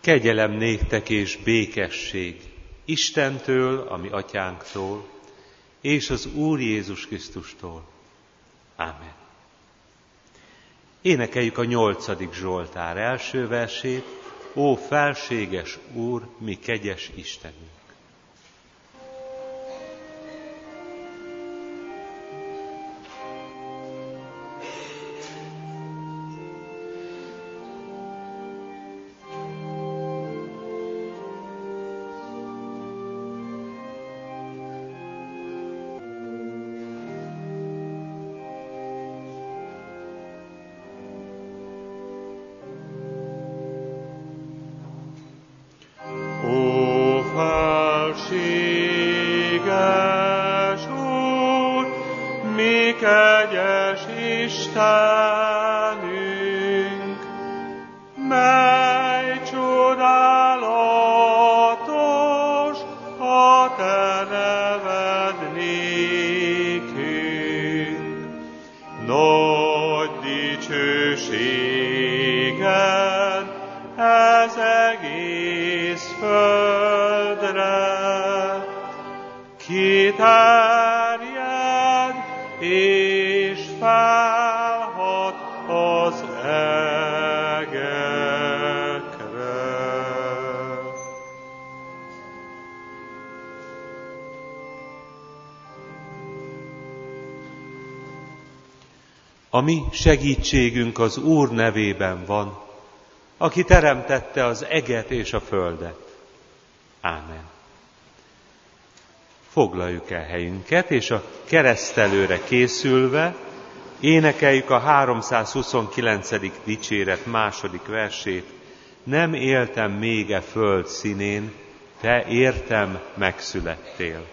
Kegyelem néktek és békesség Istentől, a mi atyánktól, és az Úr Jézus Krisztustól. Ámen. Énekeljük a 8. Zsoltár első versét. Ó, felséges Úr, mi kegyes Istenünk! A mi segítségünk az Úr nevében van, aki teremtette az eget és a földet. Ámen. Foglaljuk el helyünket, és a keresztelőre készülve énekeljük a 329. dicséret 2. versét. Nem éltem még e föld színén, te értem megszülettél.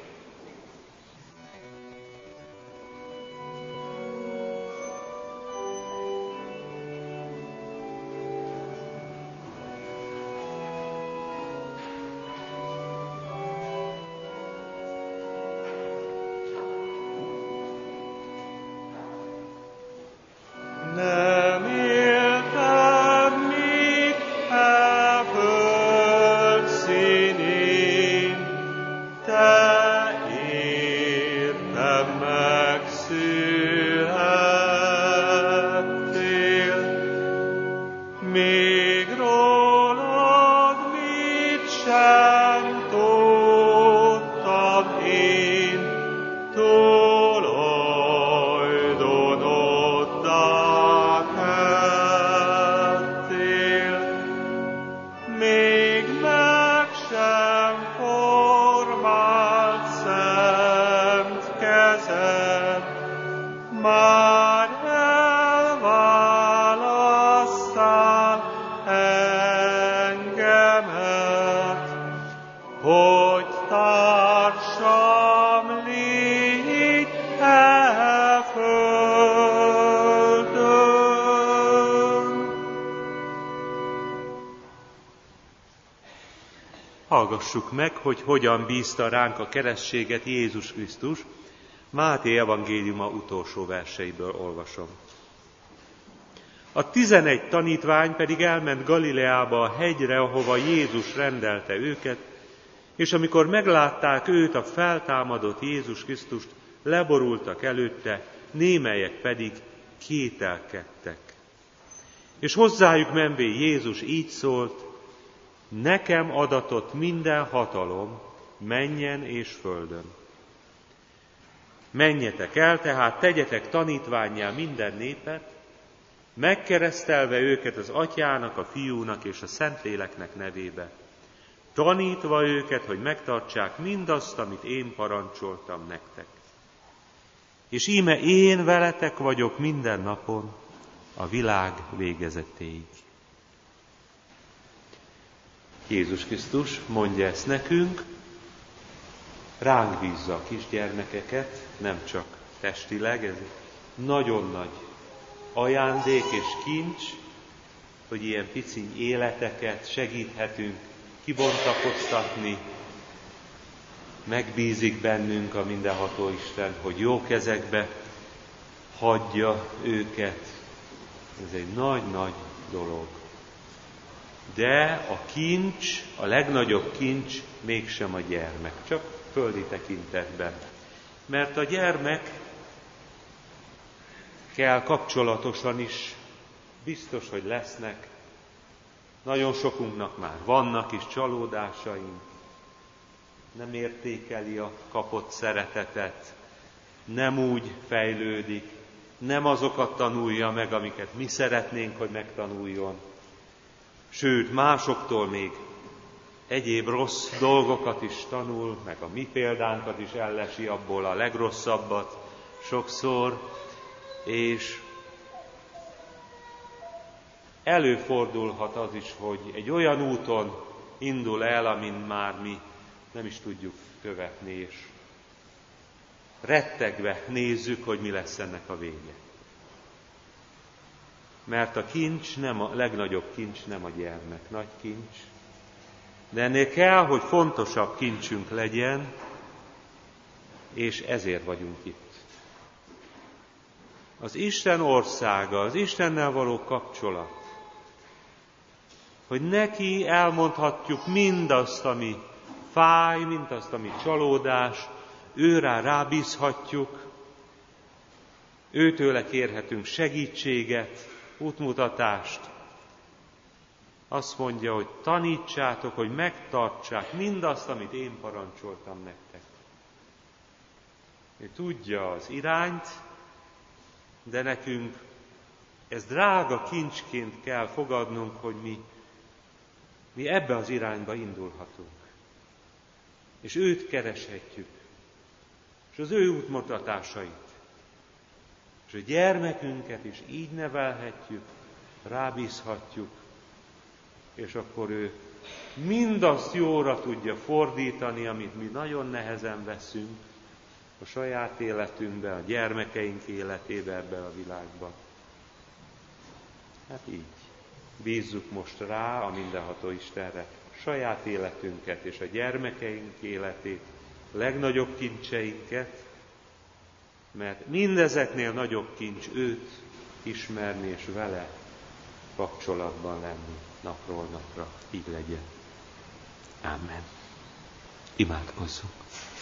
Hallgassuk meg, hogy hogyan bízta ránk a keresztséget Jézus Krisztus. Máté evangéliuma utolsó verseiből olvasom. A 11 tanítvány pedig elment Galileába a hegyre, ahova Jézus rendelte őket, és amikor meglátták őt, a feltámadott Jézus Krisztust, leborultak előtte, némelyek pedig kételkedtek. És hozzájuk menvén Jézus így szólt: nekem adatott minden hatalom mennyen és földön. Menjetek el, tehát tegyetek tanítvánnyá minden népet, megkeresztelve őket az Atyának, a Fiúnak és a Szentléleknek nevébe, tanítva őket, hogy megtartsák mindazt, amit én parancsoltam nektek. És íme én veletek vagyok minden napon, a világ végezetéig. Jézus Krisztus mondja ezt nekünk, ránk bízza a kisgyermekeket, nem csak testileg, ez nagyon nagy ajándék és kincs, hogy ilyen piciny életeket segíthetünk kibontakoztatni, megbízik bennünk a mindenható Isten, hogy jó kezekbe hagyja őket. Ez egy nagy-nagy dolog. De a kincs, a legnagyobb kincs mégsem a gyermek, csak földi tekintetben. Mert a gyermekkel kapcsolatosan is biztos, hogy lesznek. Nagyon sokunknak már vannak is csalódásaink. Nem értékeli a kapott szeretetet, nem úgy fejlődik, nem azokat tanulja meg, amiket mi szeretnénk, hogy megtanuljon. Sőt, másoktól még egyéb rossz dolgokat is tanul, meg a mi példánkat is ellesi abból a legrosszabbat sokszor, és előfordulhat az is, hogy egy olyan úton indul el, amin már mi nem is tudjuk követni, és rettegve nézzük, hogy mi lesz ennek a vége. Mert a kincs, a legnagyobb kincs nem a gyermek, nagy kincs, de ennél kell, hogy fontosabb kincsünk legyen, és ezért vagyunk itt. Az Isten országa, az Istennel való kapcsolat, hogy neki elmondhatjuk mindazt, ami fáj, mindazt, ami csalódás, őrá rábízhatjuk, őtőle kérhetünk segítséget, útmutatást. Azt mondja, hogy tanítsátok, hogy megtartsák mindazt, amit én parancsoltam nektek. Ő tudja az irányt, de nekünk ez drága kincsként kell fogadnunk, hogy mi ebbe az irányba indulhatunk. És őt kereshetjük, és az ő útmutatásait. És a gyermekünket is így nevelhetjük, rábízhatjuk, és akkor ő mindazt jóra tudja fordítani, amit mi nagyon nehezen veszünk a saját életünkbe, a gyermekeink életébe, ebbe a világba. Hát így. Bízzuk most rá a mindenható Istenre saját életünket és a gyermekeink életét, a legnagyobb kincseinket, mert mindezeknél nagyobb kincs őt ismerni és vele kapcsolatban lenni napról napra. Így legyen. Amen. Imádkozzunk.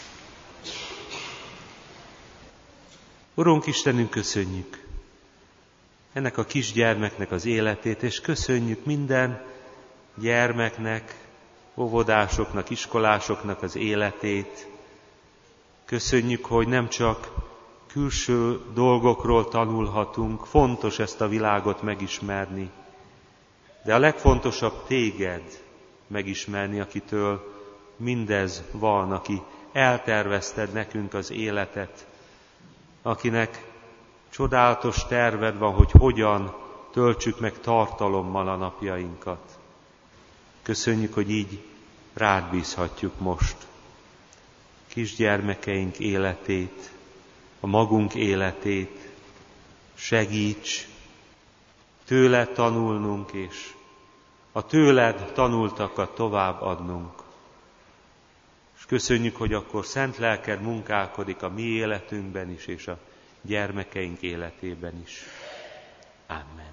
Urunk Istenünk, köszönjük ennek a kisgyermeknek az életét, és köszönjük minden gyermeknek, óvodásoknak, iskolásoknak az életét. Köszönjük, hogy nem csak külső dolgokról tanulhatunk, fontos ezt a világot megismerni, de a legfontosabb téged megismerni, akitől mindez van, aki eltervezted nekünk az életet, akinek csodálatos terved van, hogy hogyan töltsük meg tartalommal a napjainkat. Köszönjük, hogy így rád bízhatjuk most kisgyermekeink életét, a magunk életét. Segíts tőled tanulnunk, és a tőled tanultakat továbbadnunk. És köszönjük, hogy akkor szent lelked munkálkodik a mi életünkben is, és a gyermekeink életében is. Amen.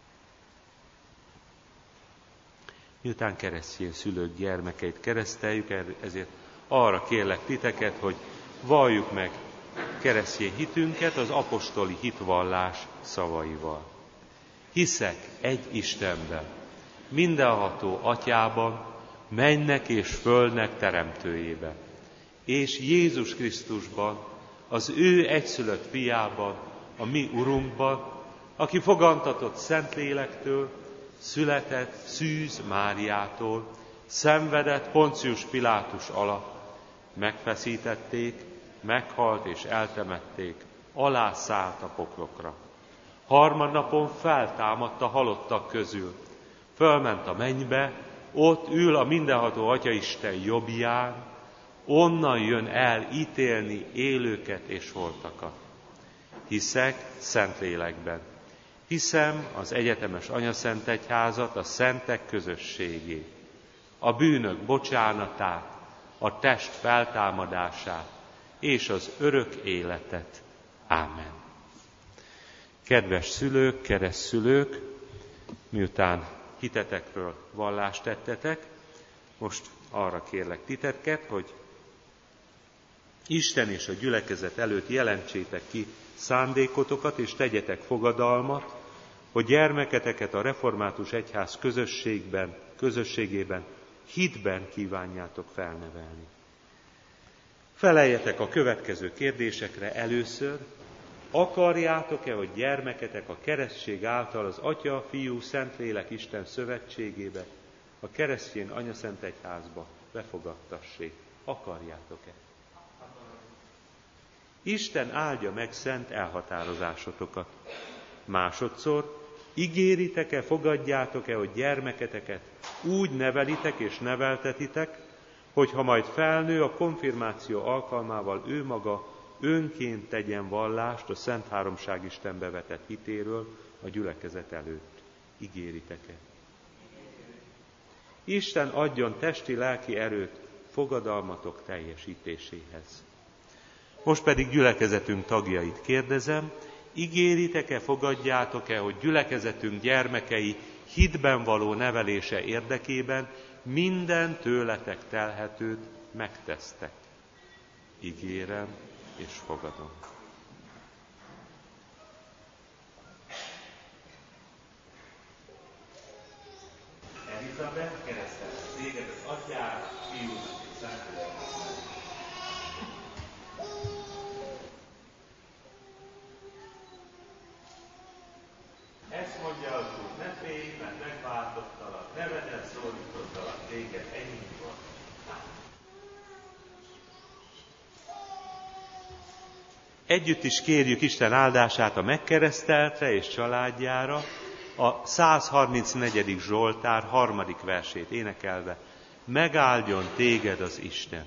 Miután keresztjén szülők gyermekeit kereszteljük, ezért arra kérlek titeket, hogy valljuk meg keresztjén hitünket az apostoli hitvallás szavaival. Hiszek egy Istenben, mindenható Atyában, mennek és földnek teremtőjében, és Jézus Krisztusban, az ő egyszülött fiában, a mi Urunkban, aki fogantatott Szentlélektől, született Szűz Máriától, szenvedett Poncius Pilátus alatt, megfeszítették, meghalt és eltemették, alászállt a poklokra. Harmadnapon feltámadt a halottak közül, fölment a mennybe, ott ül a mindenható Atyaisten jobbján, onnan jön el ítélni élőket és holtakat. Hiszek Szentlélekben. Hiszem az egyetemes anyaszentegyházat, a szentek közösségét, a bűnök bocsánatát, a test feltámadását és az örök életet. Ámen. Kedves szülők, keresztszülők, miután hitetekről vallást tettetek. Most arra kérlek titeket, hogy Isten és a gyülekezet előtt jelentsétek ki szándékotokat, és tegyetek fogadalmat, hogy gyermeketeket a református egyház közösségében, hitben kívánjátok felnevelni. Feleljetek a következő kérdésekre először. Akarjátok-e, hogy gyermeketek a keresztség által az Atya, Fiú, Szentlélek Isten szövetségébe, a keresztény Anyaszent Egyházba befogadtassék? Akarjátok-e? Isten áldja meg szent elhatározásotokat. Másodszor, ígéritek-e, fogadjátok-e, hogy gyermeketeket úgy nevelitek és neveltetitek, hogy ha majd felnő, a konfirmáció alkalmával ő maga önként tegyen vallást a Szent Háromság Istenbe vetett hitéről a gyülekezet előtt. Ígéritek-e? Isten adjon testi-lelki erőt fogadalmatok teljesítéséhez. Most pedig gyülekezetünk tagjait kérdezem, ígéritek-e, fogadjátok-e, hogy gyülekezetünk gyermekei hitben való nevelése érdekében minden tőletek telhetőt megtesztek? Ígérem és fogadom. Elizabeth, keresztelek téged az Atyának, Fiúnak és Szentléleknek. Ezt mondja az Úr, ne félj, mert megváltottalak, nevedet szólítottalak téged, ennyi van. Együtt is kérjük Isten áldását a megkereszteltre és családjára, a 134. Zsoltár 3. versét énekelve. Megáldjon téged az Isten!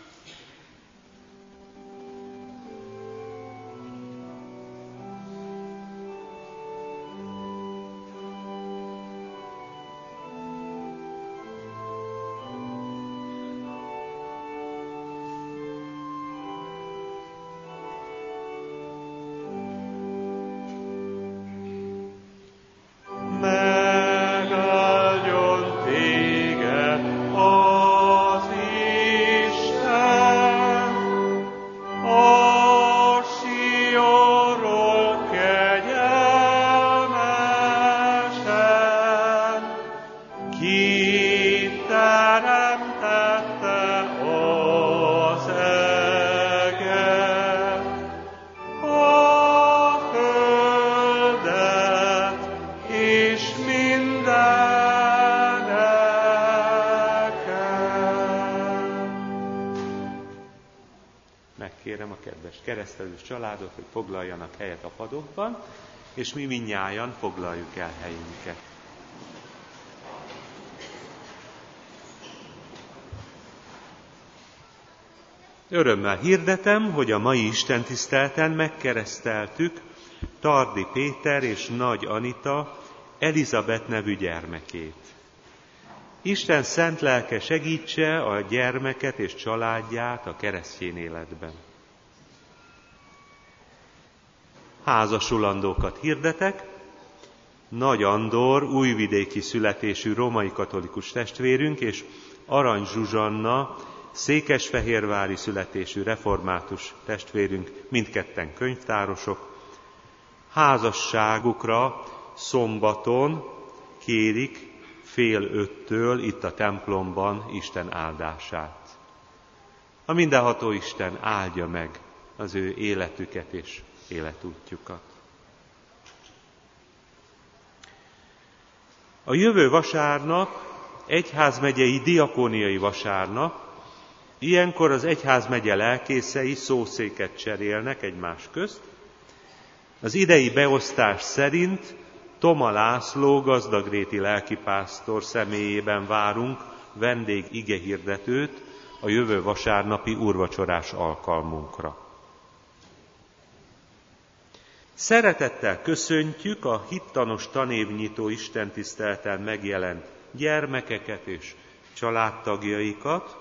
Megkérem a kedves keresztelős családot, hogy foglaljanak helyet a padokban, és mi mindnyájan foglaljuk el helyünket. Örömmel hirdetem, hogy a mai istentiszteleten megkereszteltük Tardi Péter és Nagy Anita Elizabeth nevű gyermekét. Isten szent lelke segítse a gyermeket és családját a keresztény életben. Házasulandókat hirdetek. Nagy Andor újvidéki születésű római katolikus testvérünk és Arany Zsuzsanna székesfehérvári születésű református testvérünk, mindketten könyvtárosok. Házasságukra szombaton kérik 4:30 itt a templomban Isten áldását. A mindenható Isten áldja meg az ő életüket és életútjukat. A jövő vasárnap egyházmegyei diakóniai vasárnap, ilyenkor az egyházmegye lelkészei szószéket cserélnek egymás közt. Az idei beosztás szerint Toma László gazdagréti lelkipásztor személyében várunk vendég igehirdetőt a jövő vasárnapi úrvacsorás alkalmunkra. Szeretettel köszöntjük a hittanos tanévnyitó istentiszteleten megjelent gyermekeket és családtagjaikat.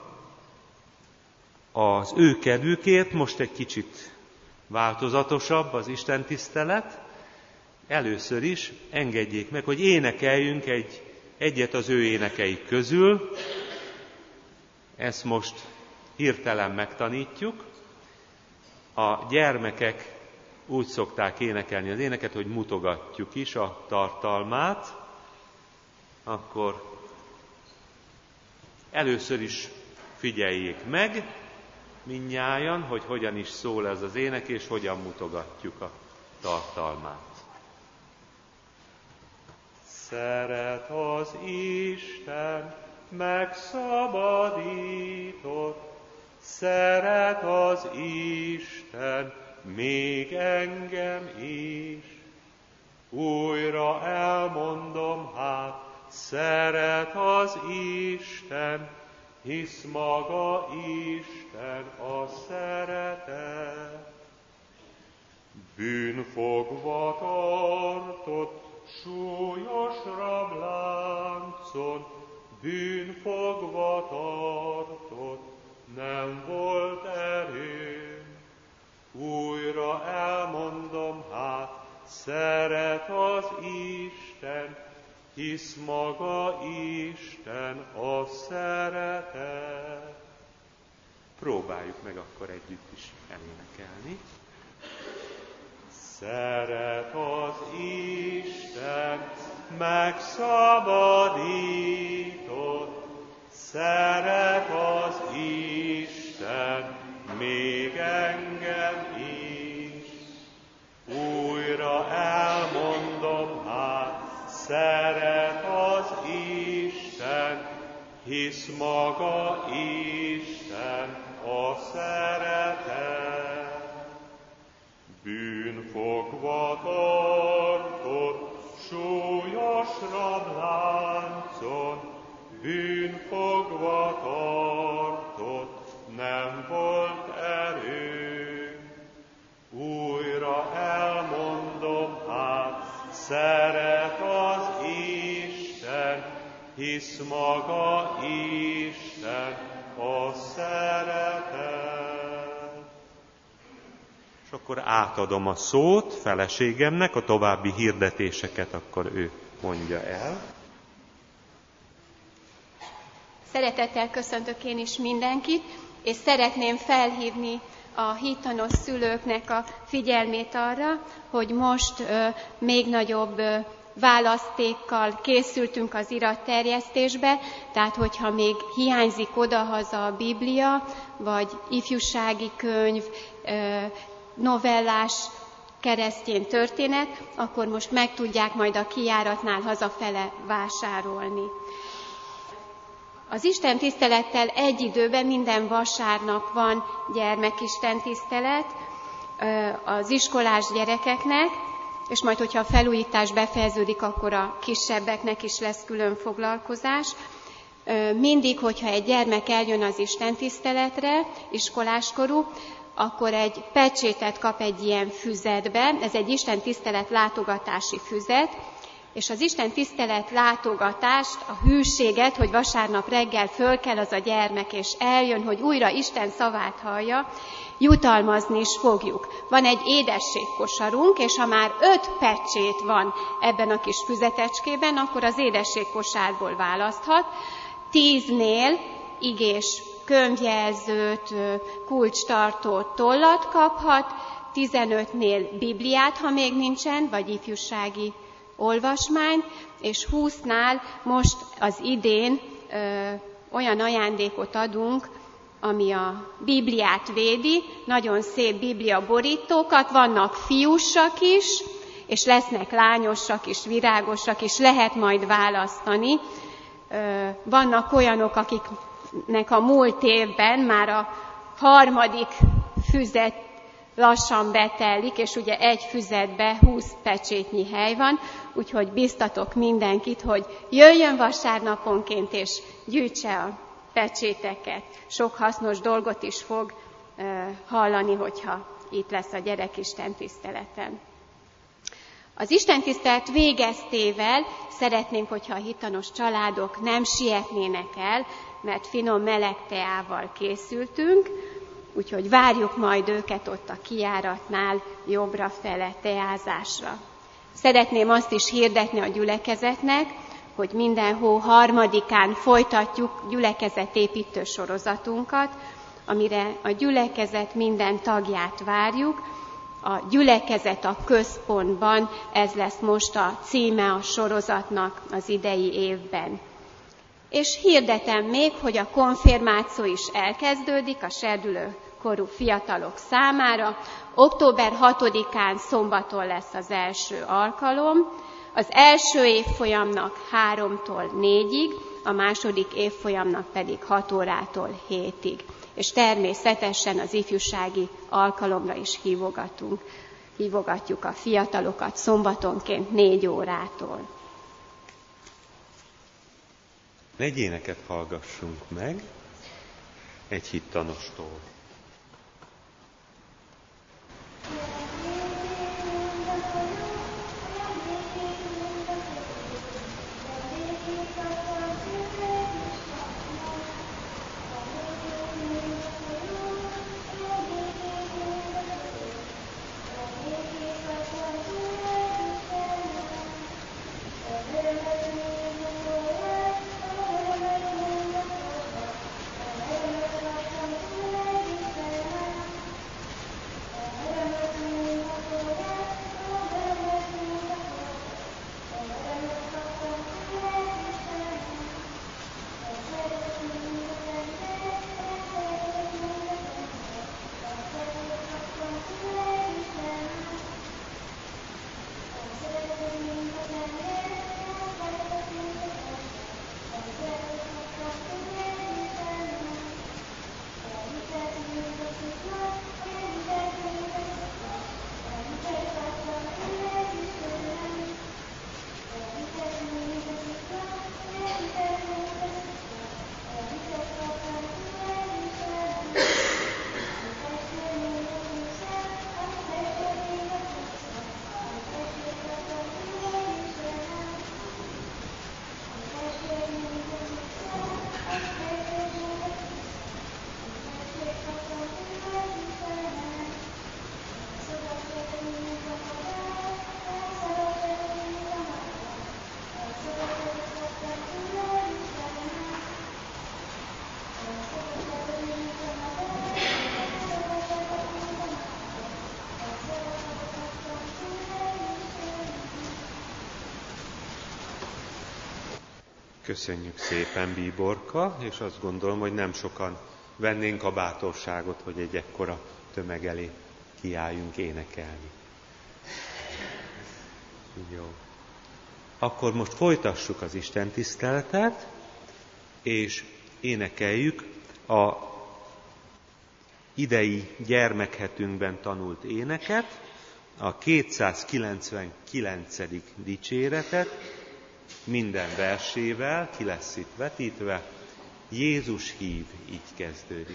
Az ő kedvükért most egy kicsit változatosabb az istentisztelet. Először is engedjék meg, hogy énekeljünk egy egyet az ő énekeik közül. Ezt most hirtelen megtanítjuk. A gyermekek úgy szokták énekelni az éneket, hogy mutogatjuk is a tartalmát. Akkor először is figyeljék meg mindnyájan, hogy hogyan is szól ez az ének, és hogyan mutogatjuk a tartalmát. Szeret az Isten, megszabadított, szeret az Isten, még engem is. Újra elmondom hát, szeret az Isten, hisz maga Isten a szeretet. Bűnfogva tartott, súlyos rabláncon, bűnfogva tartott, nem volt erőm. Újra elmondom hát, szeret az Isten, hisz maga Isten a szeretet. Próbáljuk meg akkor együtt is elénekelni. Szeret az Isten, megszabadított, szeret az Isten, még engem is. Újra elmondom hát, szeret az Isten, hisz maga Isten a szeretet. Bűnfogva tartott, súlyos rabláncon, bűnfogva tartott, nem volt erőm. Újra elmondom hát, szeret az Isten, hisz maga Isten a szeretet. És akkor átadom a szót feleségemnek, a további hirdetéseket akkor ő mondja el. Szeretettel köszöntök én is mindenkit, és szeretném felhívni a hittanos szülőknek a figyelmét arra, hogy most még nagyobb választékkal készültünk az iratterjesztésbe, tehát hogyha még hiányzik odahaza a Biblia, vagy ifjúsági könyv, novellás keresztény történet, akkor most meg tudják majd a kijáratnál hazafele vásárolni. Az Isten tisztelettel egy időben minden vasárnap van gyermekisten tisztelet az iskolás gyerekeknek, és majd, hogyha a felújítás befejeződik, akkor a kisebbeknek is lesz külön foglalkozás. Mindig, hogyha egy gyermek eljön az Isten tiszteletre, iskoláskorú, akkor egy pecsétet kap egy ilyen füzetbe, ez egy Isten tisztelet látogatási füzet, és az Isten tisztelet látogatást, a hűséget, hogy vasárnap reggel fölkel az a gyermek, és eljön, hogy újra Isten szavát hallja, jutalmazni is fogjuk. Van egy édességkosarunk, és ha már 5 pecsét van ebben a kis füzetecskében, akkor az édességkosárból választhat. 10-nél igés könyvjelzőt, kulcstartót, tollat kaphat, 15-nél Bibliát, ha még nincsen, vagy ifjúsági olvasmány, és 20-nál most az idén olyan ajándékot adunk, ami a Bibliát védi, nagyon szép Biblia borítókat, vannak fiúsak is, és lesznek lányosak is, virágosak is, lehet majd választani. Vannak olyanok, akiknek a múlt évben már a 3. füzet lassan betelik, és ugye egy füzetbe 20 pecsétnyi hely van, úgyhogy biztatok mindenkit, hogy jöjjön vasárnaponként, és gyűjtse a pecséteket. Sok hasznos dolgot is fog hallani, hogyha itt lesz a gyerek Isten tiszteleten. Az Isten tisztelet végeztével szeretnénk, hogyha a hittanos családok nem sietnének el, mert finom meleg teával készültünk, úgyhogy várjuk majd őket ott a kijáratnál jobbra fele teázásra. Szeretném azt is hirdetni a gyülekezetnek, hogy minden hó 3-án folytatjuk gyülekezetépítő sorozatunkat, amire a gyülekezet minden tagját várjuk. A gyülekezet a központban, ez lesz most a címe a sorozatnak az idei évben. És hirdetem még, hogy a konfirmáció is elkezdődik a serdülő korú fiatalok számára. Október 6-án szombaton lesz az első alkalom. Az első évfolyamnak 3-tól 4-ig, a második évfolyamnak pedig 6 órától 7-ig. És természetesen az ifjúsági alkalomra is hívogatjuk a fiatalokat szombatonként 4 órától. Egy éneket hallgassunk meg egy hittanostól. Köszönjük szépen, Bíborka, és azt gondolom, hogy nem sokan vennénk a bátorságot, hogy egy ekkora tömeg elé kiálljunk énekelni. Jó. Akkor most folytassuk az istentiszteletet, és énekeljük a idei gyermekhetünkben tanult éneket, a 299. dicséretet, minden versével, ki lesz itt vetítve, Jézus hív, így kezdődik.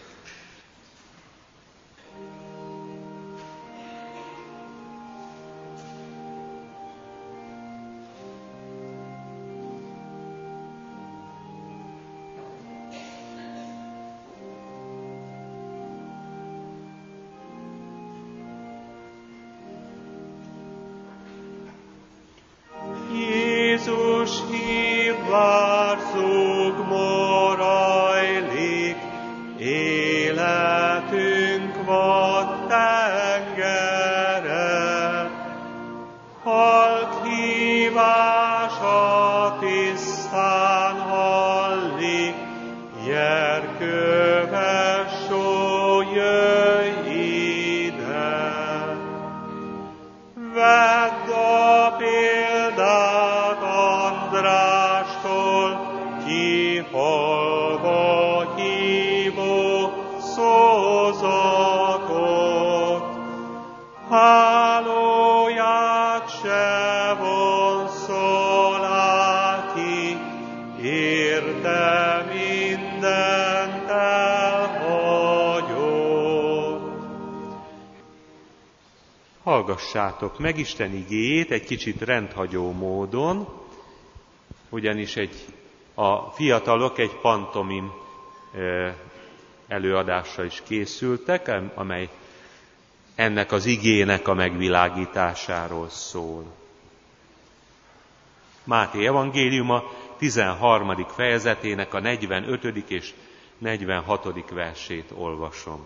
Hallgassátok meg Isten igéjét egy kicsit rendhagyó módon, ugyanis a fiatalok egy pantomim előadásra is készültek, amely ennek az igének a megvilágításáról szól. Máté evangéliuma 13. fejezetének a 45. és 46. versét olvasom.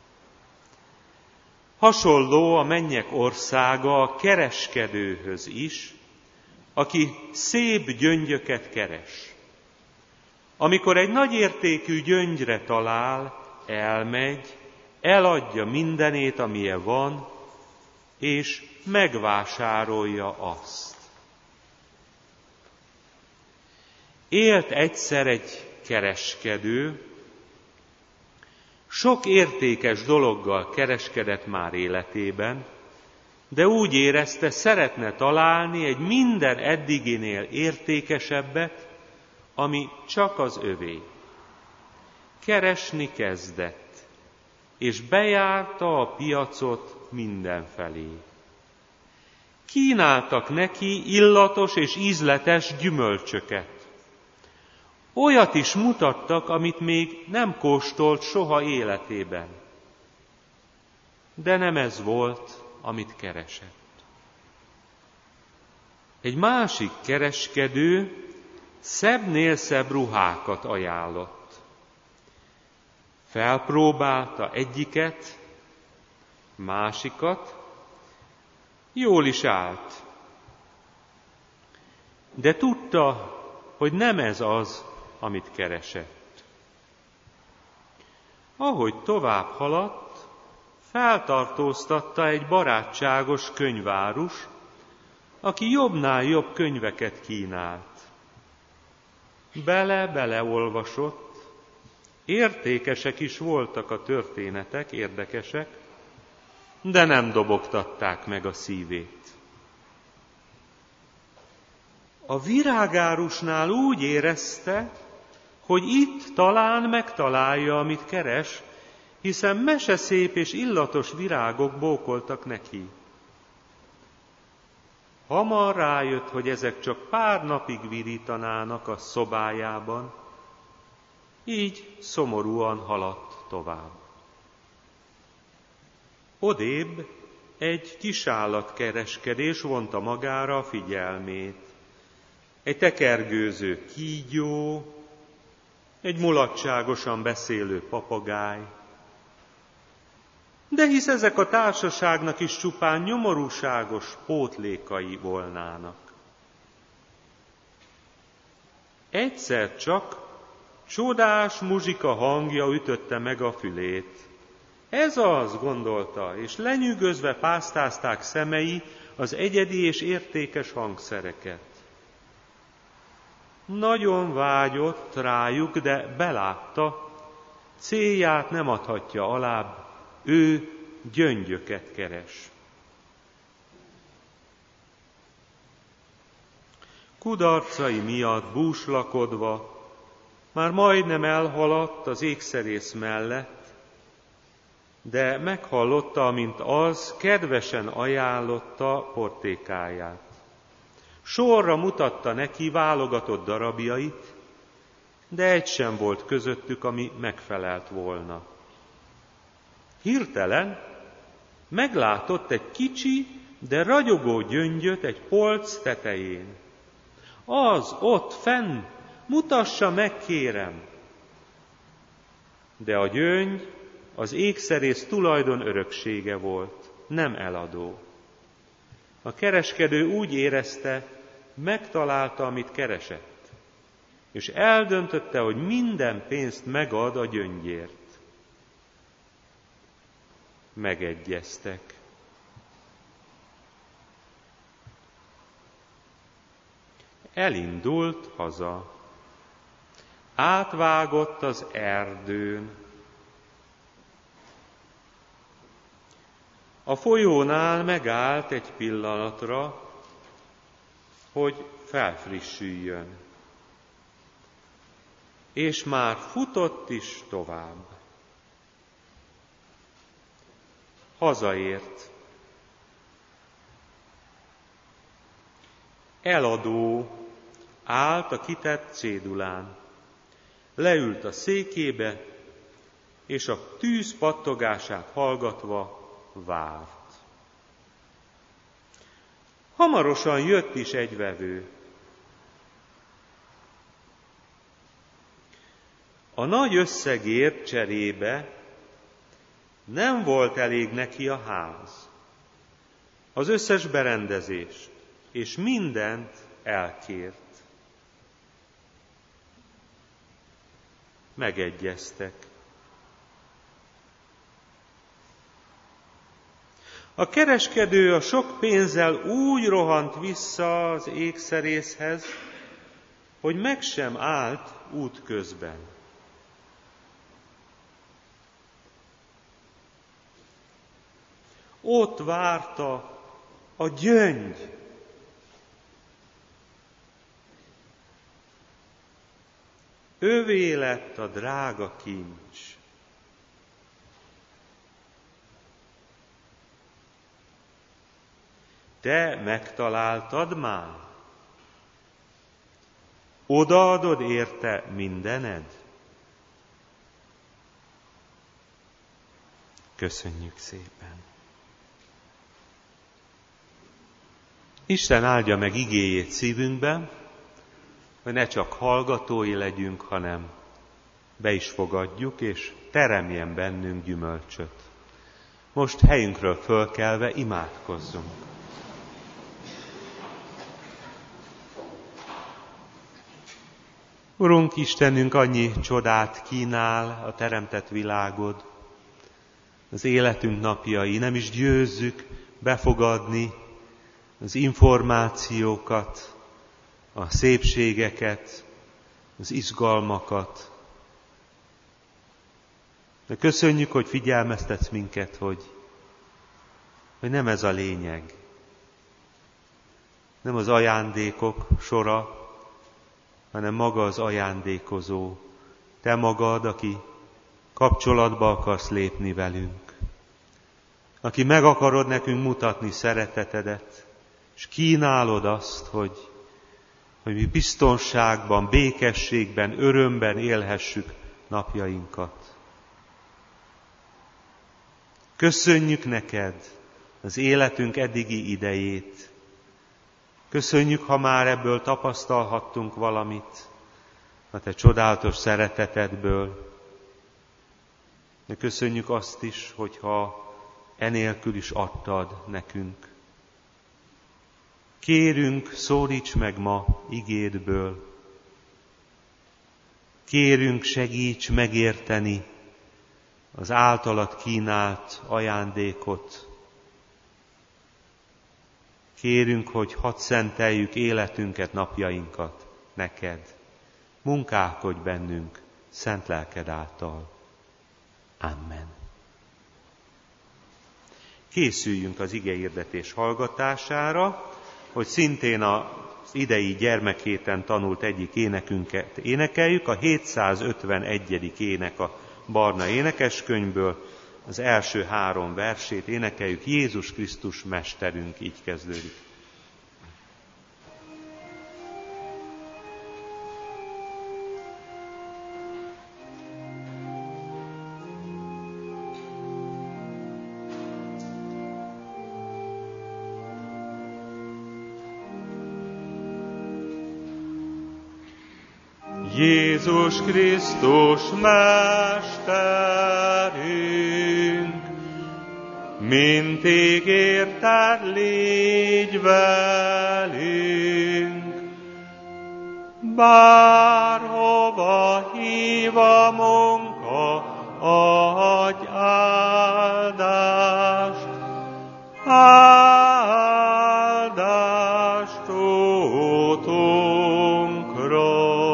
Hasonló a mennyek országa a kereskedőhöz is, aki szép gyöngyöket keres. Amikor egy nagyértékű gyöngyre talál, elmegy, eladja mindenét, amilyen van, és megvásárolja azt. Élt egyszer egy kereskedő, sok értékes dologgal kereskedett már életében, de úgy érezte, szeretne találni egy minden eddiginél értékesebbet, ami csak az övé. Keresni kezdett, és bejárta a piacot mindenfelé. Kínáltak neki illatos és ízletes gyümölcsöket. Olyat is mutattak, amit még nem kóstolt soha életében. De nem ez volt, amit keresett. Egy másik kereskedő szebbnél szebb ruhákat ajánlott. Felpróbálta egyiket, másikat, jól is állt. De tudta, hogy nem ez az, amit keresett. Ahogy tovább haladt, feltartóztatta egy barátságos könyvárus, aki jobbnál jobb könyveket kínált. Bele-bele olvasott, értékesek is voltak a történetek, érdekesek, de nem dobogtatták meg a szívét. A virágárusnál úgy érezte, hogy itt talán megtalálja, amit keres, hiszen meseszép és illatos virágok bókoltak neki. Hamar rájött, hogy ezek csak pár napig virítanának a szobájában, így szomorúan haladt tovább. Odébb egy kisállatkereskedés vonta magára a figyelmét. Egy tekergőző kígyó, egy mulatságosan beszélő papagáj. De hisz ezek a társaságnak is csupán nyomorúságos pótlékai volnának. Egyszer csak csodás muzsika hangja ütötte meg a fülét. Ez az, gondolta, és lenyűgözve pásztázták szemei az egyedi és értékes hangszereket. Nagyon vágyott rájuk, de belátta, célját nem adhatja alább, ő gyöngyöket keres. Kudarcai miatt búslakodva, már majdnem elhaladt az ékszerész mellett, de meghallotta, amint az kedvesen ajánlotta portékáját. Sorra mutatta neki válogatott darabjait, de egy sem volt közöttük, ami megfelelt volna. Hirtelen meglátott egy kicsi, de ragyogó gyöngyöt egy polc tetején. Az ott fenn, mutassa meg, kérem! De a gyöngy az ékszerész tulajdon öröksége volt, nem eladó. A kereskedő úgy érezte, megtalálta, amit keresett, és eldöntötte, hogy minden pénzt megad a gyöngyért. Megegyeztek. Elindult haza. Átvágott az erdőn. A folyónál megállt egy pillanatra, hogy felfrissüljön. És már futott is tovább. Hazaért. Eladó állt a kitett cédulán. Leült a székébe, és a tűz pattogását hallgatva várt. Hamarosan jött is egy vevő. a nagy összegért cserébe nem volt elég neki a ház, az összes berendezés, és mindent elkért. Megegyeztek. A kereskedő a sok pénzzel úgy rohant vissza az ékszerészhez, hogy meg sem állt útközben. Ott várta a gyöngy. Övé lett a drága kincs. Te megtaláltad már? Odaadod érte mindened? Köszönjük szépen! Isten áldja meg igéjét szívünkben, hogy ne csak hallgatói legyünk, hanem be is fogadjuk, és teremjen bennünk gyümölcsöt. Most helyünkről fölkelve imádkozzunk. Urunk Istenünk, annyi csodát kínál a teremtett világod, az életünk napjai, nem is győzzük befogadni az információkat, a szépségeket, az izgalmakat. De köszönjük, hogy figyelmeztetsz minket, hogy nem ez a lényeg. Nem az ajándékok sora, hanem maga az ajándékozó. Te magad, aki kapcsolatba akarsz lépni velünk. Aki meg akarod nekünk mutatni szeretetedet, és kínálod azt, hogy mi biztonságban, békességben, örömben élhessük napjainkat. Köszönjük neked az életünk eddigi idejét. Köszönjük, ha már ebből tapasztalhattunk valamit, a te csodálatos szeretetedből. De köszönjük azt is, hogyha enélkül is adtad nekünk. Kérünk, szólíts meg ma igédből. Kérünk, segíts megérteni az általad kínált ajándékot. Kérünk, hogy hadd szenteljük életünket, napjainkat neked. Munkálkodj bennünk szent lelked által. Amen. Készüljünk az igehirdetés hallgatására, hogy szintén az idei gyermekhéten tanult egyik énekünket énekeljük, a 751. ének a Barna énekeskönyvből, az első 3 versét énekeljük, Jézus Krisztus Mesterünk, így kezdődik. Jézus Krisztus Mesterünk, mint ígérted, légy velünk. Bárhova hív a munka, adj áldást, áldást útunkra.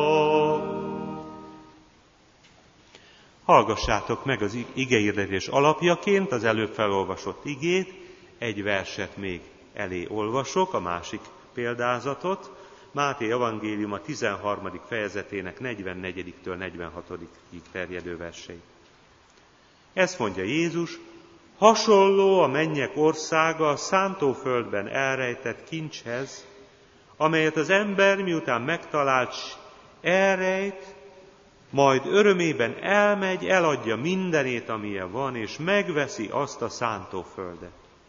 Hallgassátok meg az igehirdetés alapjaként az előbb felolvasott igét, egy verset még elé olvasok, a másik példázatot, Máté evangélium a 13. fejezetének 44-től 46-ig terjedő versei. Ezt mondja Jézus, hasonló a mennyek országa a szántóföldben elrejtett kincshez, amelyet az ember miután megtalált, elrejt, majd örömében elmegy, eladja mindenét, amilyen van, és megveszi azt a szántóföldet.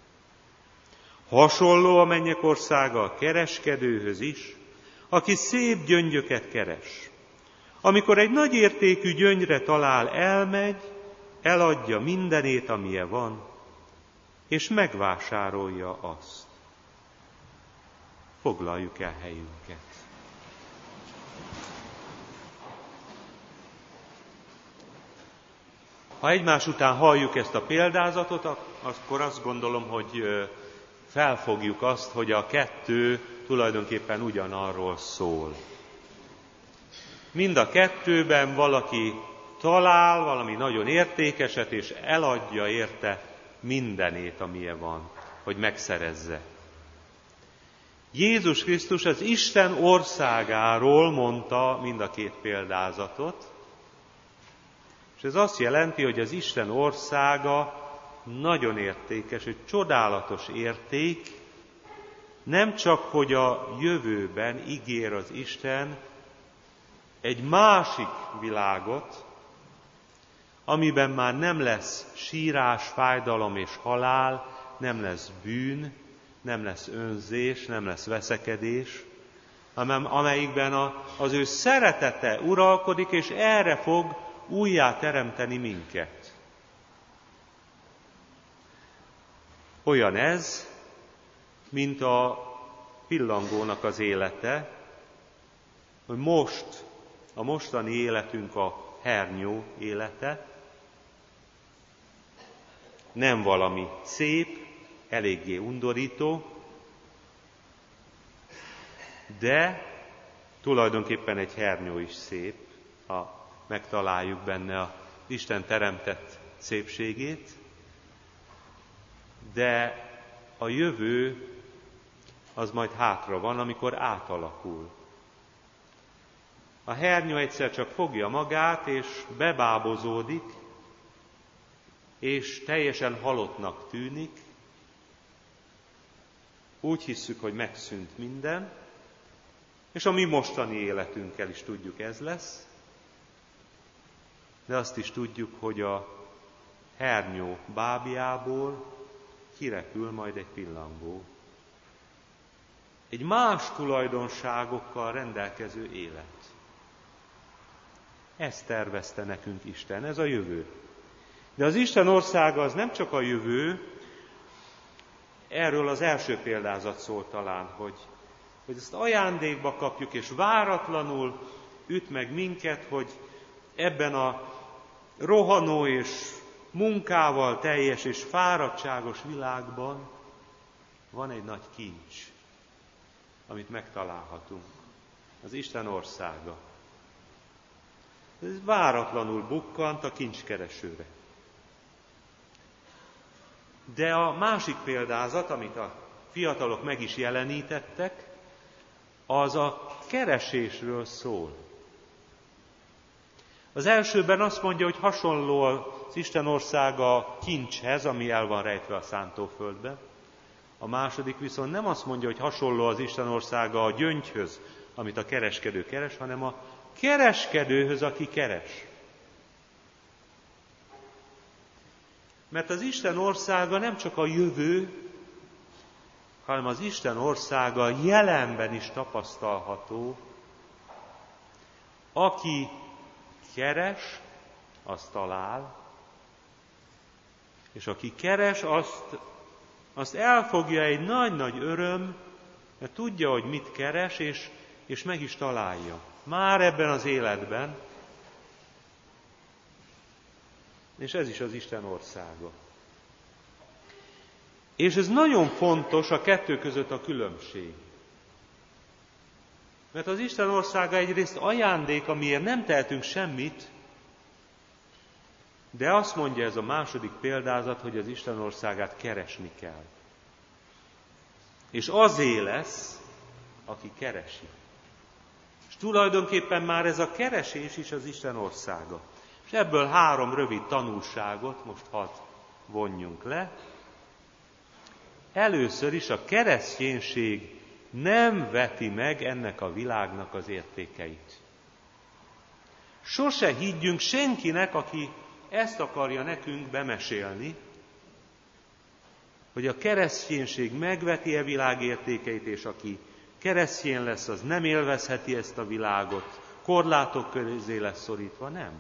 Hasonló a mennyek országa a kereskedőhöz is, aki szép gyöngyöket keres. Amikor egy nagy értékű gyöngyre talál, elmegy, eladja mindenét, amilyen van, és megvásárolja azt. Foglaljuk el helyünket. Ha egymás után halljuk ezt a példázatot, akkor azt gondolom, hogy felfogjuk azt, hogy a kettő tulajdonképpen ugyanarról szól. Mind a kettőben valaki talál valami nagyon értékeset, és eladja érte mindenét, amilyen van, hogy megszerezze. Jézus Krisztus az Isten országáról mondta mind a két példázatot, és ez azt jelenti, hogy az Isten országa nagyon értékes, egy csodálatos érték, nem csak, hogy a jövőben ígér az Isten egy másik világot, amiben már nem lesz sírás, fájdalom és halál, nem lesz bűn, nem lesz önzés, nem lesz veszekedés, hanem amelyikben az ő szeretete uralkodik, és erre fog újjá teremteni minket. Olyan ez, mint a pillangónak az élete, hogy a mostani életünk a hernyó élete, nem valami szép, eléggé undorító, de tulajdonképpen egy hernyó is szép, ha megtaláljuk benne az Isten teremtett szépségét, de a jövő az majd hátra van, amikor átalakul. A hernyó egyszer csak fogja magát, és bebábozódik, és teljesen halottnak tűnik. Úgy hisszük, hogy megszűnt minden, és a mi mostani életünkkel is tudjuk, ez lesz, de azt is tudjuk, hogy a hernyó bábjából kirepül majd egy pillangó. Egy más tulajdonságokkal rendelkező élet. Ezt tervezte nekünk Isten, ez a jövő. De az Isten országa az nem csak a jövő, erről az első példázat szól talán, hogy ezt ajándékba kapjuk, és váratlanul üt meg minket, hogy ebben a rohanó és munkával teljes és fáradtságos világban van egy nagy kincs, amit megtalálhatunk. Az Isten országa. Ez váratlanul bukkant a kincskeresőre. De a másik példázat, amit a fiatalok meg is jelenítettek, az a keresésről szól. Az elsőben azt mondja, hogy hasonló az Isten országa a kincshez, ami el van rejtve a szántóföldben. A második viszont nem azt mondja, hogy hasonló az Isten országa a gyöngyhöz, amit a kereskedő keres, hanem a kereskedőhöz, aki keres. Mert az Isten országa nem csak a jövő, hanem az Isten országa jelenben is tapasztalható. Aki keres, azt talál, és aki keres, azt elfogja egy nagy-nagy öröm, mert tudja, hogy mit keres, és meg is találja. Már ebben az életben, és ez is az Isten országa. És ez nagyon fontos a kettő között a különbség. Mert az Isten országa egyrészt ajándék, amiért nem tehetünk semmit, de azt mondja ez a második példázat, hogy az Isten országát keresni kell. És azé lesz, aki keresi. És tulajdonképpen már ez a keresés is az Isten országa. És ebből 3 rövid tanulságot most hadd vonjunk le. Először is a kereszténység nem veti meg ennek a világnak az értékeit. Sose higgyünk senkinek, aki ezt akarja nekünk bemesélni, hogy a kereszténység megveti világ értékeit, és aki keresztény lesz, az nem élvezheti ezt a világot, korlátok közé lesz szorítva, nem.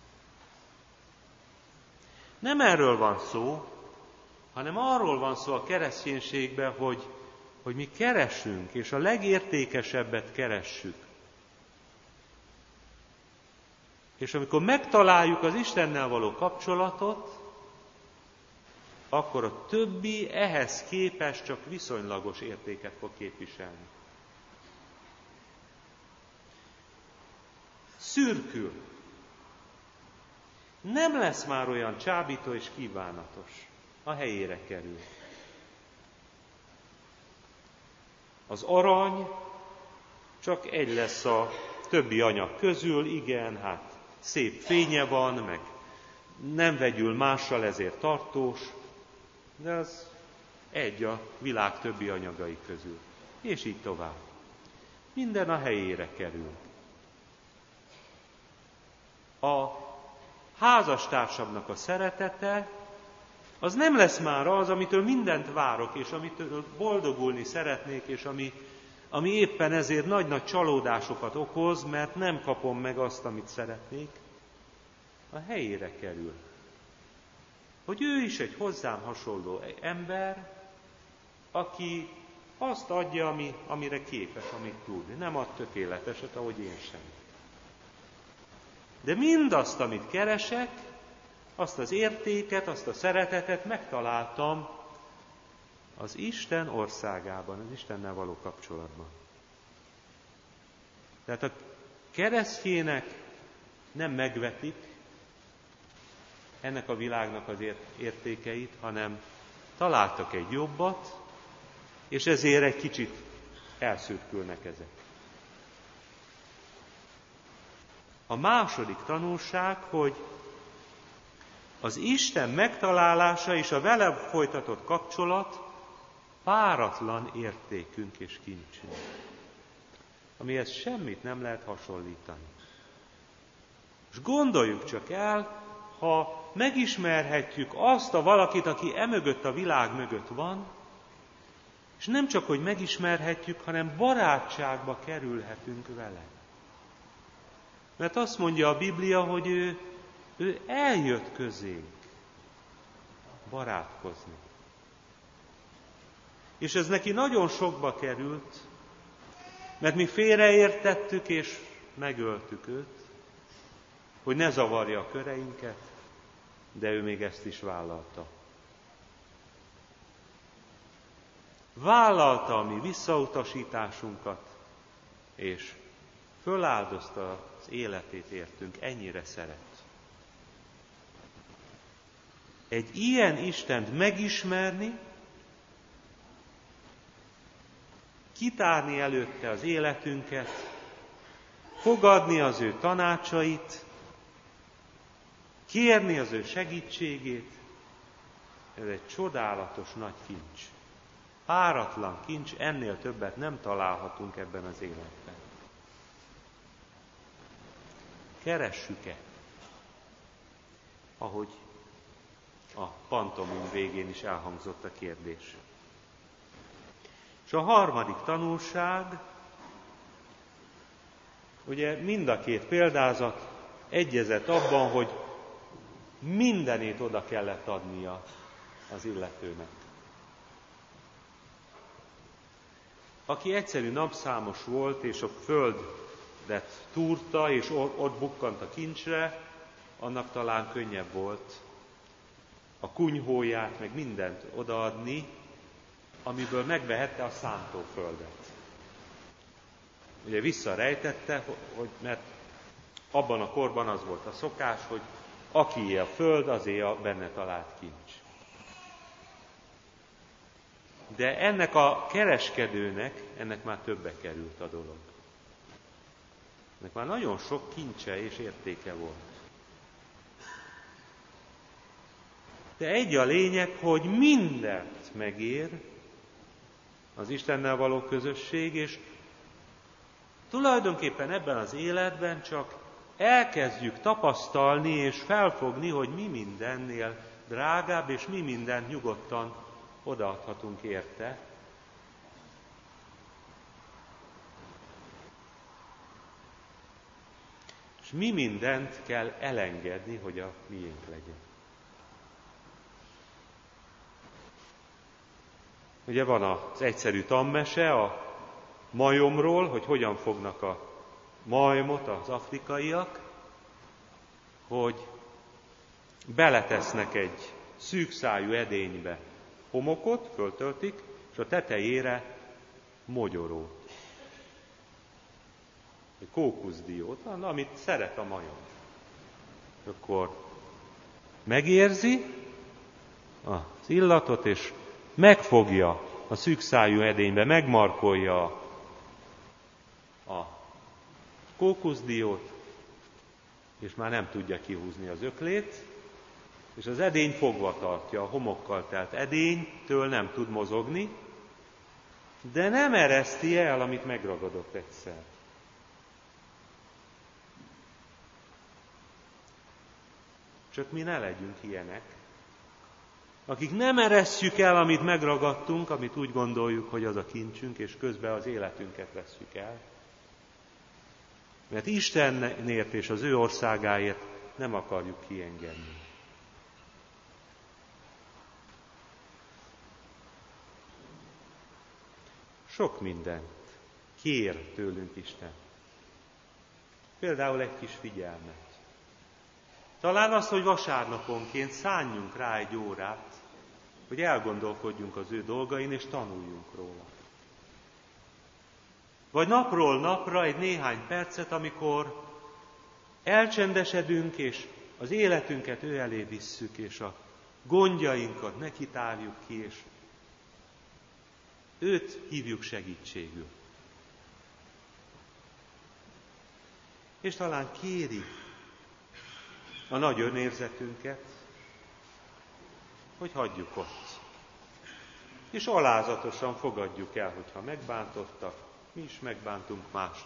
Nem erről van szó, hanem arról van szó a kereszténységben, hogy mi keresünk, és a legértékesebbet keressük. És amikor megtaláljuk az Istennel való kapcsolatot, akkor a többi ehhez képest csak viszonylagos értéket fog képviselni. Szürkül. Nem lesz már olyan csábító és kívánatos. A helyére kerül. Az arany csak egy lesz a többi anyag közül, igen, hát szép fénye van, meg nem vegyül mással, ezért tartós, de az egy a világ többi anyagai közül. És így tovább. Minden a helyére kerül. A házastársamnak a szeretete, az nem lesz már az, amitől mindent várok, és amitől boldogulni szeretnék, és ami éppen ezért nagy-nagy csalódásokat okoz, mert nem kapom meg azt, amit szeretnék. A helyére kerül. Hogy ő is egy hozzám hasonló ember, aki azt adja, amire képes, amit tud. Nem ad tökéleteset, ahogy én sem. De mindazt, amit keresek, azt az értéket, azt a szeretetet megtaláltam az Isten országában, az Istennel való kapcsolatban. Tehát a keresztjének nem megvetik ennek a világnak az értékeit, hanem találtak egy jobbat, és ezért egy kicsit elszürkülnek ezek. A második tanulság, hogy az Isten megtalálása és a vele folytatott kapcsolat páratlan értékünk és kincsünk, amihez semmit nem lehet hasonlítani. És gondoljuk csak el, ha megismerhetjük azt a valakit, aki emögött a világ mögött van, és nem csak, hogy megismerhetjük, hanem barátságba kerülhetünk vele. Mert azt mondja a Biblia, hogy ő eljött közénk barátkozni. És ez neki nagyon sokba került, mert mi félreértettük és megöltük őt, hogy ne zavarja a köreinket, de ő még ezt is vállalta. Vállalta a mi visszautasításunkat, és föláldozta az életét értünk, ennyire szeret. Egy ilyen Istent megismerni, kitárni előtte az életünket, fogadni az ő tanácsait, kérni az ő segítségét, ez egy csodálatos nagy kincs. Páratlan kincs, ennél többet nem találhatunk ebben az életben. Keressük-e? Ahogy a pantomim végén is elhangzott a kérdés. És a harmadik tanulság, ugye mind a két példázat egyezett abban, hogy mindenét oda kellett adnia az illetőnek. Aki egyszerű napszámos volt, és a földet túrta, és ott bukkant a kincsre, annak talán könnyebb volt a kunyhóját, meg mindent odaadni, amiből megvehette a szántóföldet. Ugye visszarejtette, mert abban a korban az volt a szokás, hogy akié a föld, azé a benne talált kincs. De ennek a kereskedőnek, ennek már többe került a dolog. Ennek már nagyon sok kincse és értéke volt. De egy a lényeg, hogy mindent megér az Istennel való közösség, és tulajdonképpen ebben az életben csak elkezdjük tapasztalni és felfogni, hogy mi mindennél drágább, és mi mindent nyugodtan odaadhatunk érte. mi mindent kell elengedni, hogy a miénk legyen. Ugye van az egyszerű tanmese a majomról, hogy hogyan fognak a majmot az afrikaiak, hogy beletesznek egy szűkszájú edénybe homokot, föltöltik, és a tetejére mogyorót. Egy kókuszdiót, amit szeret a majom. Akkor megérzi az illatot, és megfogja a szűkszájú edénybe, megmarkolja a kókuszdiót, és már nem tudja kihúzni az öklét, és az edény fogva tartja, a homokkal telt edénytől nem tud mozogni, de nem ereszti el, amit megragadott egyszer. Csak mi ne legyünk ilyenek, akik nem eresztjük el, amit megragadtunk, amit úgy gondoljuk, hogy az a kincsünk, és közben az életünket vesszük el. Mert Istenért és az ő országáért nem akarjuk kiengedni. Sok mindent kér tőlünk Isten. Például egy kis figyelmet. Talán az, hogy vasárnaponként szánjunk rá egy órát, hogy elgondolkodjunk az ő dolgain, és tanuljunk róla. Vagy napról napra egy néhány percet, amikor elcsendesedünk, és az életünket ő elé visszük, és a gondjainkat neki tárjuk ki, és őt hívjuk segítségül. És talán kéri a nagy önérzetünket, hogy hagyjuk ott. És alázatosan fogadjuk el, hogyha megbántottak, mi is megbántunk mást.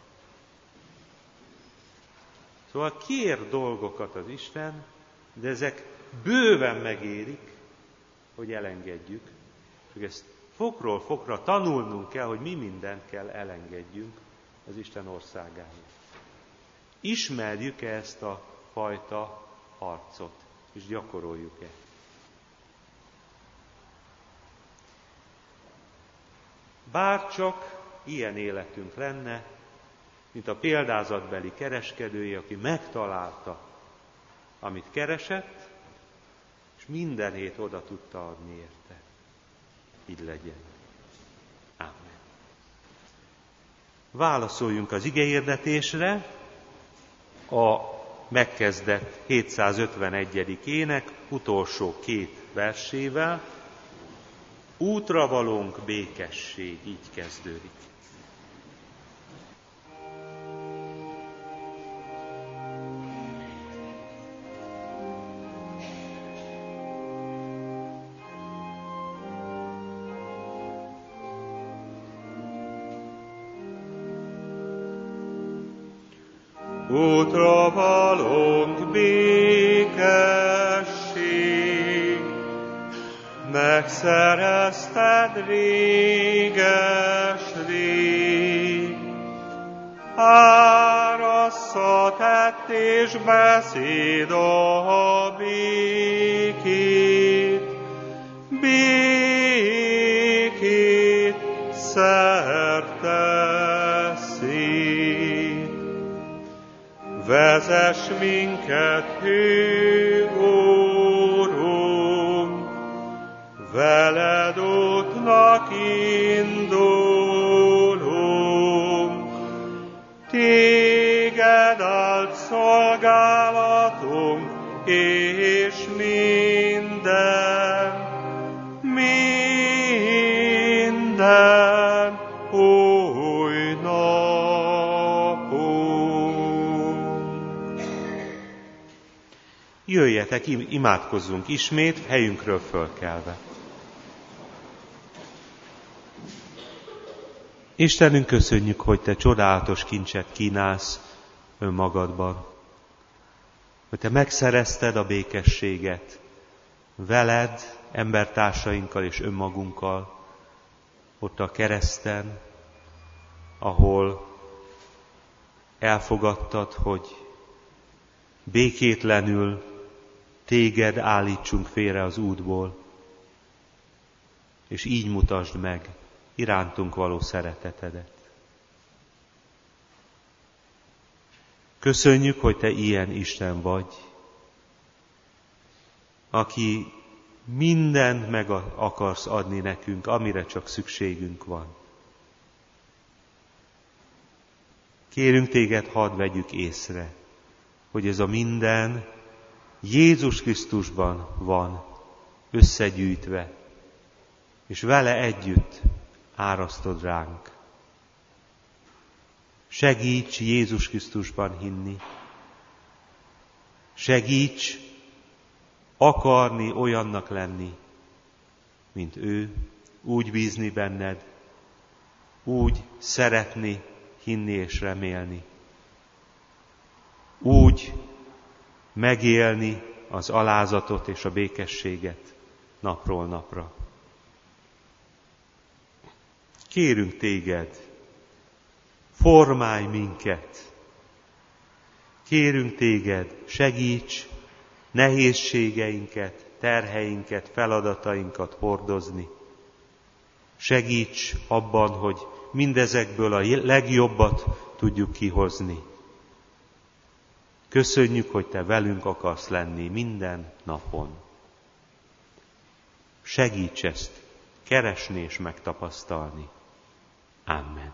Szóval kér dolgokat az Isten, de ezek bőven megérik, hogy elengedjük. És ezt fokról fokra tanulnunk kell, hogy mi mindent kell elengedjünk az Isten országáért. Ismerjük-e ezt a fajta harcot, és gyakoroljuk-e? Bárcsak ilyen életünk lenne, mint a példázatbeli kereskedője, aki megtalálta, amit keresett, és minden hét oda tudta adni érte. Így legyen. Ámen. Válaszoljunk az igehirdetésre a megkezdett 751. ének utolsó 2 versével. Útra valónk békesség, így kezdődik. Útra valónk békesség, megszerezted réges rég. Árassza tett és beszéd a békét, békét szerte szét. Vezess minket, hőgórunk, veled útnak indulunk. Téged áld szolgálatunk, és minden új napunk. Jöjjetek, imádkozzunk ismét, helyünkről fölkelve. Istenünk, köszönjük, hogy Te csodálatos kincset kínálsz önmagadban. Hogy Te megszerezted a békességet veled, embertársainkkal és önmagunkkal, ott a kereszten, ahol elfogadtad, hogy békétlenül téged állítsunk félre az útból, és így mutasd meg irántunk való szeretetedet. Köszönjük, hogy te ilyen Isten vagy, aki mindent meg akarsz adni nekünk, amire csak szükségünk van. Kérünk téged, hadd vegyük észre, hogy ez a minden Jézus Krisztusban van összegyűjtve, és vele együtt árasztod ránk. Segíts Jézus Krisztusban hinni. Segíts akarni olyannak lenni, mint ő, úgy bízni benned, úgy szeretni, hinni és remélni. Úgy megélni az alázatot és a békességet napról napra. Kérünk téged, formálj minket. Kérünk téged, segíts nehézségeinket, terheinket, feladatainkat hordozni. Segíts abban, hogy mindezekből a legjobbat tudjuk kihozni. Köszönjük, hogy te velünk akarsz lenni minden napon. Segíts ezt keresni és megtapasztalni. Amen.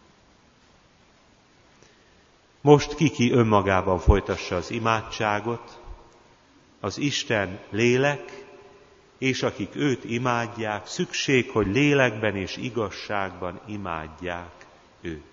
Most ki önmagában folytassa az imádságot, az Isten lélek, és akik őt imádják, szükség, hogy lélekben és igazságban imádják őt.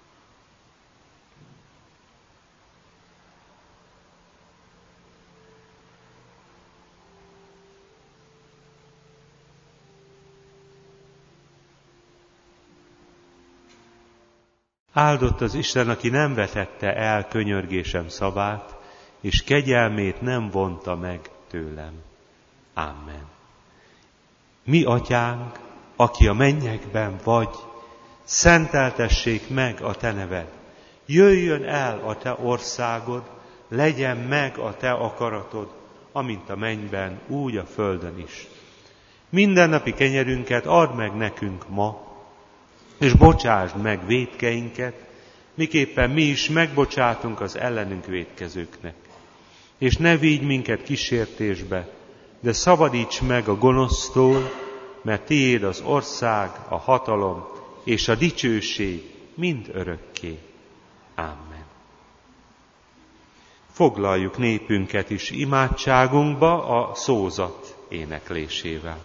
Áldott az Isten, aki nem vetette el könyörgésem szavát, és kegyelmét nem vonta meg tőlem. Amen. Mi atyánk, aki a mennyekben vagy, szenteltessék meg a te neved. Jöjjön el a te országod, legyen meg a te akaratod, amint a mennyben, úgy a földön is. Mindennapi kenyerünket add meg nekünk ma, és bocsásd meg vétkeinket, miképpen mi is megbocsátunk az ellenünk vétkezőknek. És ne vigy minket kísértésbe, de szabadíts meg a gonosztól, mert tiéd az ország, a hatalom és a dicsőség mind örökké. Amen. Foglaljuk népünket is imádságunkba a szózat éneklésével.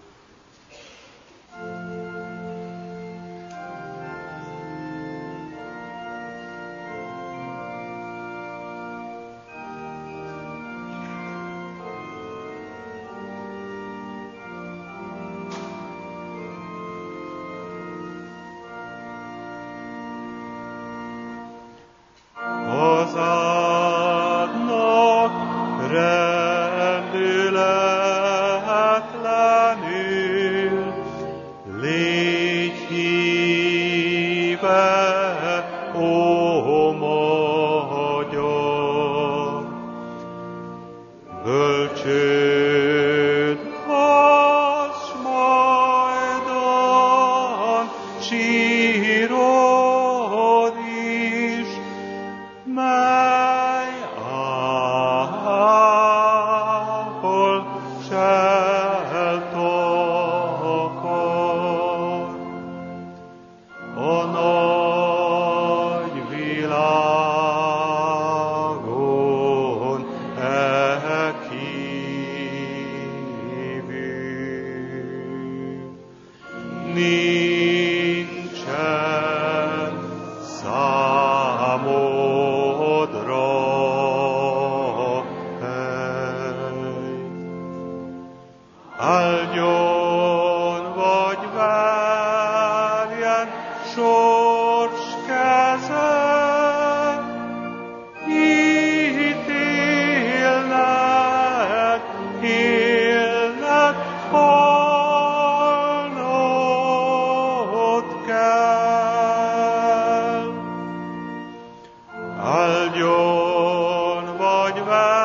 Áldjon vagy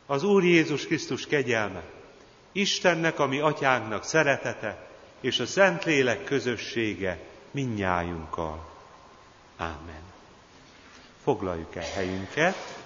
az Úr Jézus Krisztus kegyelme, Istennek, a mi atyánknak szeretete, és a Szentlélek közössége mindnyájunkkal. Ámen. Foglaljuk el helyünket,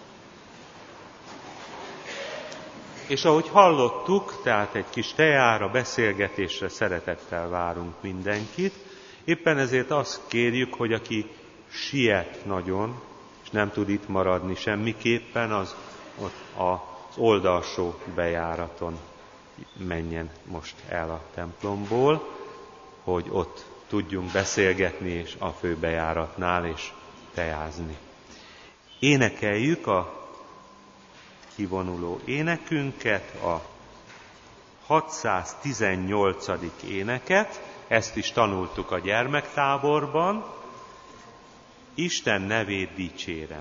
és ahogy hallottuk, tehát egy kis teára, beszélgetésre szeretettel várunk mindenkit, éppen ezért azt kérjük, hogy aki siet nagyon, és nem tud itt maradni semmiképpen, az ott az oldalsó bejáraton menjen most el a templomból, hogy ott tudjunk beszélgetni és a főbejáratnál és teázni. Énekeljük a kivonuló énekünket, a 618. éneket, ezt is tanultuk a gyermektáborban. Isten nevét dicsérem.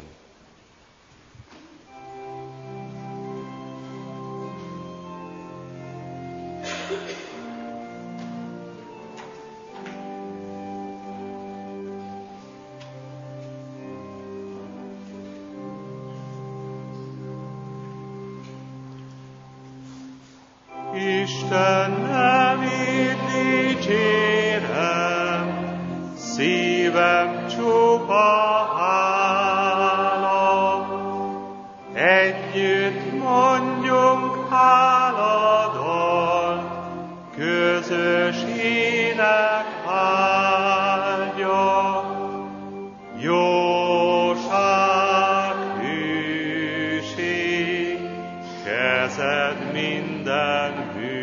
Isten nevét dicsérem, szívem csupa hála. Együtt mondjunk háladalt, közös ének áldja. Jóság, hűség, kezed minden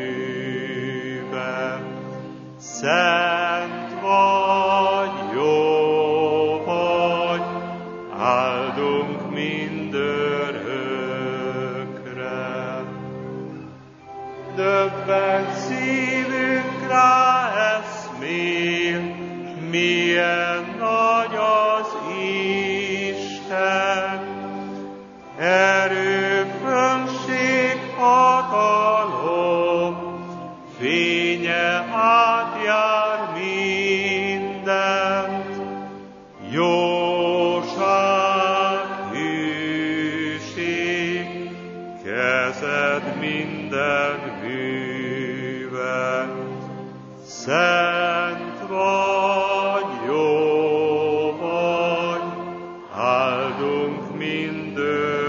szent vagy, jó vagy, áldunk mindörökre. Döbben szívünk rá eszmél, milyen nagy az Isten. Erő, fönnség, hatalom, fénye átjár mindent, jóság, hűség, kezed minden műve. Szent vagy, jó vagy, áldunk mindörökre.